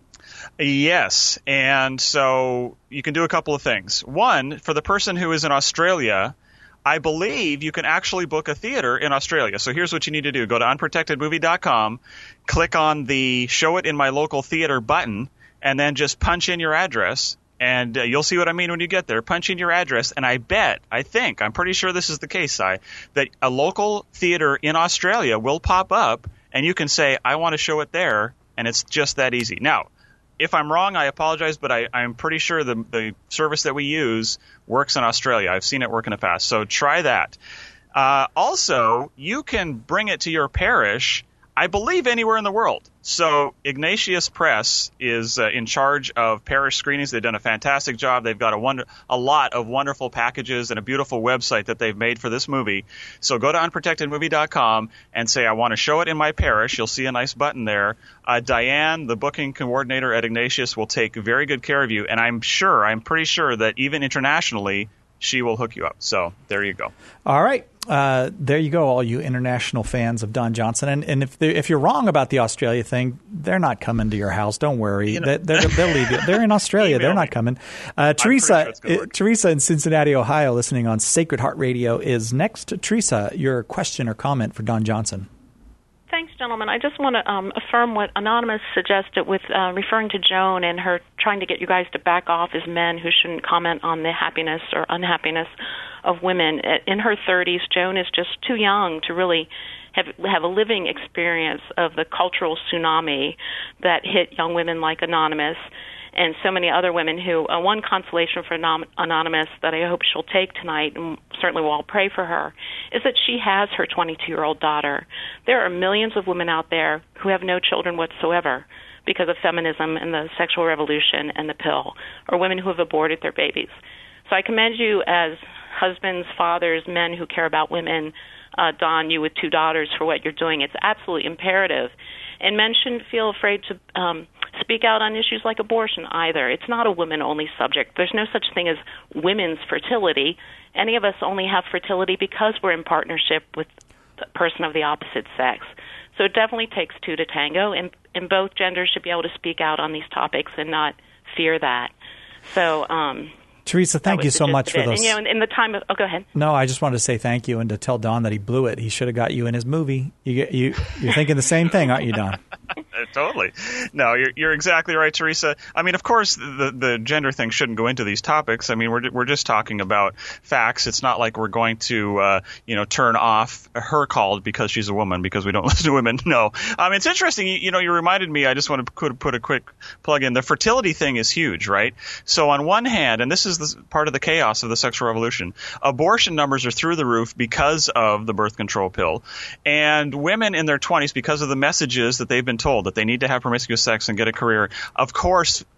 Yes, and so you can do a couple of things. One, for the person who is in Australia, I believe you can actually book a theater in Australia. So here's what you need to do. Go to unprotected movie dot com, click on the Show It in My Local Theater button, and then just punch in your address, and uh, you'll see what I mean when you get there. Punch in your address, and I bet, I think, I'm pretty sure this is the case, Si, that a local theater in Australia will pop up, and you can say, I want to show it there, and it's just that easy. Now, if I'm wrong, I apologize, but I, I'm pretty sure the, the service that we use works in Australia. I've seen it work in the past, so try that. Uh, also, you can bring it to your parish, I believe, anywhere in the world. So Ignatius Press is uh, in charge of parish screenings. They've done a fantastic job. They've got a, wonder- a lot of wonderful packages and a beautiful website that they've made for this movie. So go to unprotected movie dot com and say, I want to show it in my parish. You'll see a nice button there. Uh, Diane, the booking coordinator at Ignatius, will take very good care of you. And I'm sure, I'm pretty sure that even internationally, she will hook you up. So there you go. All right. Uh, there you go, all you international fans of Don Johnson. And, and if if you're wrong about the Australia thing, they're not coming to your house. Don't worry. You know, they, they'll leave you. They're in Australia. They're not coming. Uh, Teresa, sure uh, Teresa in Cincinnati, Ohio, listening on Sacred Heart Radio is next. Teresa, your question or comment for Don Johnson. Thanks, gentlemen. I just want to um, affirm what Anonymous suggested with uh, referring to Joan and her trying to get you guys to back off as men who shouldn't comment on the happiness or unhappiness of women. In her thirties, Joan is just too young to really have have a living experience of the cultural tsunami that hit young women like Anonymous and so many other women who, uh, one consolation for Anonymous that I hope she'll take tonight, and certainly we'll all pray for her, is that she has her twenty-two-year-old daughter. There are millions of women out there who have no children whatsoever because of feminism and the sexual revolution and the pill, or women who have aborted their babies. So I commend you as husbands, fathers, men who care about women, uh, Don, you with two daughters, for what you're doing. It's absolutely imperative. And men shouldn't feel afraid to um, speak out on issues like abortion either. It's not a women-only subject. There's no such thing as women's fertility. Any of us only have fertility because we're in partnership with a person of the opposite sex. So it definitely takes two to tango, and, and both genders should be able to speak out on these topics and not fear that. So, um, Teresa, thank you so much for those. And, you know, in, in the time of, oh, go ahead. No, I just wanted to say thank you and to tell Don that he blew it. He should have got you in his movie. You, get, you, you're thinking the same thing, aren't you, Don? Totally. No, you're you're exactly right, Teresa. I mean, of course, the the gender thing shouldn't go into these topics. I mean, we're we're just talking about facts. It's not like we're going to uh, you know turn off her call because she's a woman because we don't listen to women. No. I mean, it's interesting. You, you know, you reminded me. I just want to put, put a quick plug in. The fertility thing is huge, right? So on one hand, and this is the, part of the chaos of the sexual revolution, abortion numbers are through the roof because of the birth control pill, and women in their twenties, because of the messages that they've been told that they need to have promiscuous sex and get a career, of course,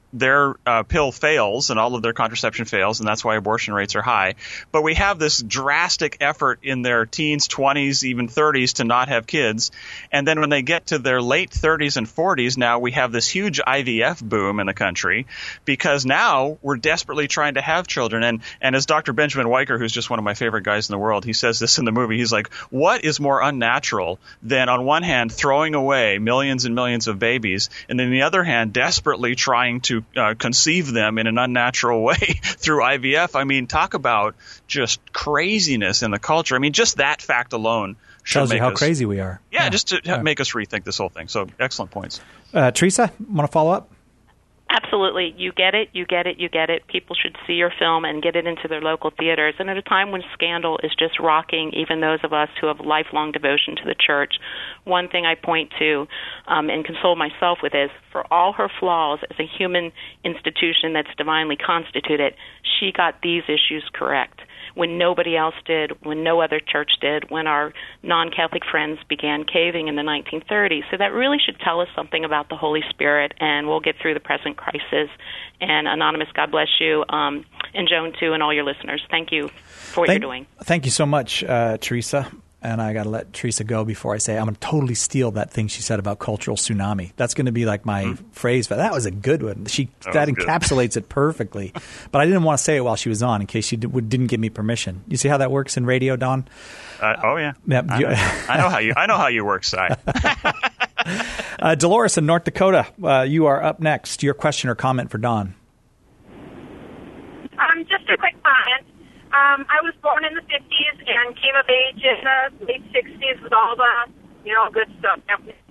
their uh, pill fails and all of their contraception fails, and that's why abortion rates are high. But we have this drastic effort in their teens, twenties, even thirties to not have kids. And then when they get to their late thirties and forties, now we have this huge I V F boom in the country because now we're desperately trying to have children. And, and as Doctor Benjamin Weicker, who's just one of my favorite guys in the world, he says this in the movie. He's like, what is more unnatural than on one hand throwing away millions and millions of babies, and on the other hand desperately trying to Uh, conceive them in an unnatural way through I V F. I mean, talk about just craziness in the culture. I mean, just that fact alone should tells make you how us, crazy we are. Yeah, yeah. just to yeah. make us rethink this whole thing. So, excellent points. Uh, Teresa, want to follow up? Absolutely. You get it, you get it, you get it. People should see your film and get it into their local theaters. And at a time when scandal is just rocking even those of us who have lifelong devotion to the church, one thing I point to um, and console myself with is, for all her flaws as a human institution that's divinely constituted, she got these issues correct when nobody else did, when no other church did, when our non-Catholic friends began caving in the nineteen thirties. So that really should tell us something about the Holy Spirit, and we'll get through the present crisis. And Anonymous, God bless you, um, and Joan, too, and all your listeners. Thank you for what thank, you're doing. Thank you so much, uh, Teresa. And I got to let Teresa go before I say I'm going to totally steal that thing she said about cultural tsunami. That's going to be like my mm. phrase, but that was a good one. She that, that encapsulates it perfectly. But I didn't want to say it while she was on in case she did, didn't give me permission. You see how that works in radio, Don? Uh, oh yeah, yeah I, know. I know how you. I know how you work, Si. uh, Dolores in North Dakota, uh, you are up next. Your question or comment for Don? Um, just a quick comment. Um, I was born in the fifties and came of age in the late sixties with all the, you know, good stuff.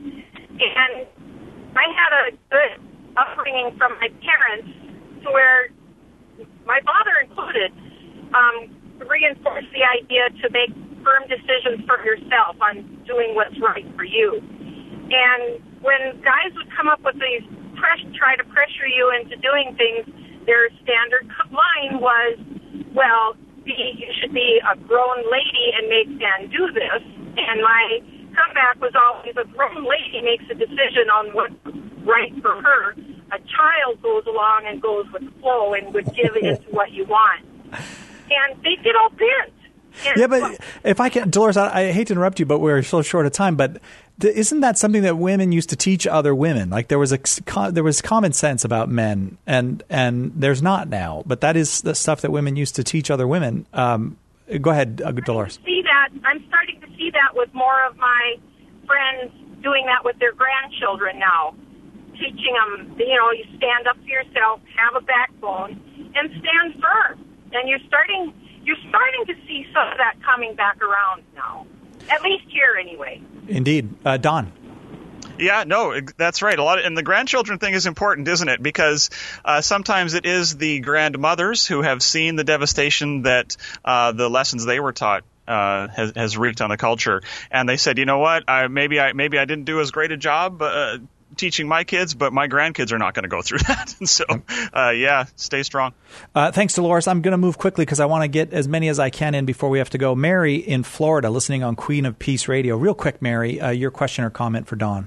And I had a good upbringing from my parents to where my father included um, reinforced the idea to make firm decisions for yourself on doing what's right for you. And when guys would come up with these, press, try to pressure you into doing things, their standard line was, well, you should be a grown lady and make and do this. And my comeback was always, a grown lady makes a decision on what's right for her. A child goes along and goes with the flow and would give in to what you want. And they did all bent. Yeah, but if I can, Dolores, I, I hate to interrupt you, but we're so short of time. But th- isn't that something that women used to teach other women? Like there was a co- there was common sense about men, and and there's not now. But that is the stuff that women used to teach other women. Um, go ahead, uh, Dolores. I see that. I'm starting to see that with more of my friends doing that with their grandchildren now, teaching them. You know, you stand up for yourself, have a backbone, and stand firm. And you're starting. You're starting to see some of that coming back around now, at least here anyway. Indeed. Uh, Don. Yeah, no, that's right. A lot of, and the grandchildren thing is important, isn't it? Because uh, sometimes it is the grandmothers who have seen the devastation that uh, the lessons they were taught uh, has, has wreaked on the culture, and they said, you know what, I, maybe I maybe I didn't do as great a job uh, teaching my kids, but my grandkids are not going to go through that. And so, uh, yeah, stay strong. Uh, thanks, Dolores. I'm going to move quickly because I want to get as many as I can in before we have to go. Mary in Florida, listening on Queen of Peace Radio. Real quick, Mary, uh, your question or comment for Dawn.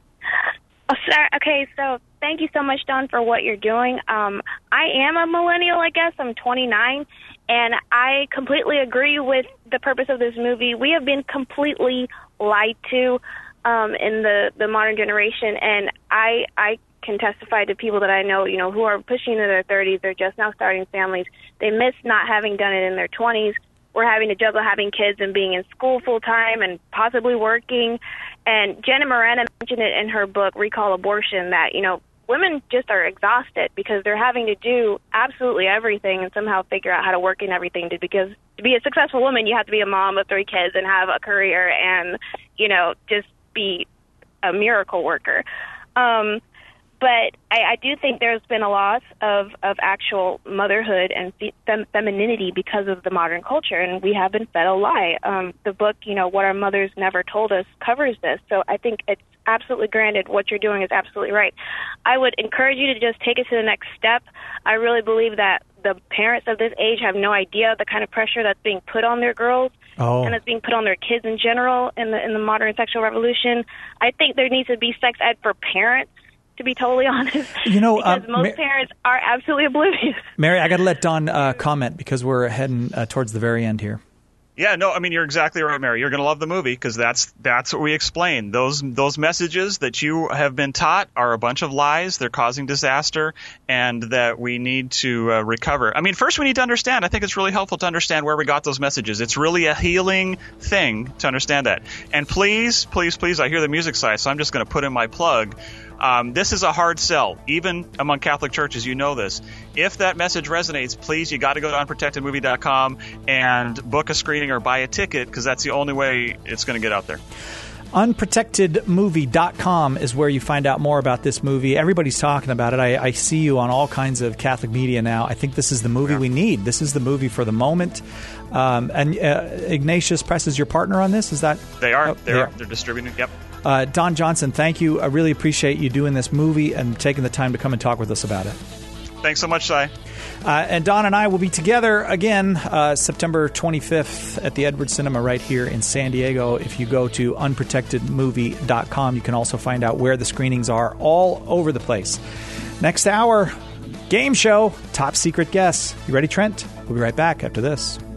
Oh, sir. Okay, so thank you so much, Dawn, for what you're doing. Um, I am a millennial, I guess. I'm twenty-nine, and I completely agree with the purpose of this movie. We have been completely lied to Um, in the, the modern generation, and I I can testify to people that I know, you know, who are pushing into their thirties, they're just now starting families. They miss not having done it in their twenties. We're having to juggle having kids and being in school full time and possibly working. And Jenna Morena mentioned it in her book, Recall Abortion, that, you know, women just are exhausted because they're having to do absolutely everything and somehow figure out how to work in everything. To, because to be a successful woman, you have to be a mom of three kids and have a career and, you know, just be a miracle worker. Um, but I, I do think there's been a loss of, of actual motherhood and fem- femininity because of the modern culture, and we have been fed a lie. Um, the book, you know, What Our Mothers Never Told Us, covers this. So I think it's absolutely granted. What you're doing is absolutely right. I would encourage you to just take it to the next step. I really believe that the parents of this age have no idea the kind of pressure that's being put on their girls. Oh. And it's being put on their kids in general in the in the modern sexual revolution. I think there needs to be sex ed for parents to be totally honest. You know, because um, most Ma- parents are absolutely oblivious. Mary, I got to let Don uh, comment because we're heading uh, towards the very end here. Yeah, no, I mean, you're exactly right, Mary. You're going to love the movie because that's that's what we explain. Those those messages that you have been taught are a bunch of lies. They're causing disaster, and that we need to uh, recover. I mean, first we need to understand. I think it's really helpful to understand where we got those messages. It's really a healing thing to understand that. And please, please, please, I hear the music side, so I'm just going to put in my plug. Um, this is a hard sell, even among Catholic churches. You know this. If that message resonates, please, you got to go to unprotected movie dot com and book a screening or buy a ticket because that's the only way it's going to get out there. unprotected movie dot com is where you find out more about this movie. Everybody's talking about it. I, I see you on all kinds of Catholic media now. I think this is the movie yeah. we need. This is the movie for the moment. Um, and uh, Ignatius Press is your partner on this? Is that? They are. Oh, they yeah. are. They're distributing. Yep. Uh, Don Johnson, thank you. I really appreciate you doing this movie and taking the time to come and talk with us about it. Thanks so much, Cy. Uh, and Don and I will be together again uh, September twenty-fifth at the Edwards Cinema right here in San Diego. If you go to unprotected movie dot com, you can also find out where the screenings are all over the place. Next hour, game show, top secret guests. You ready, Trent? We'll be right back after this.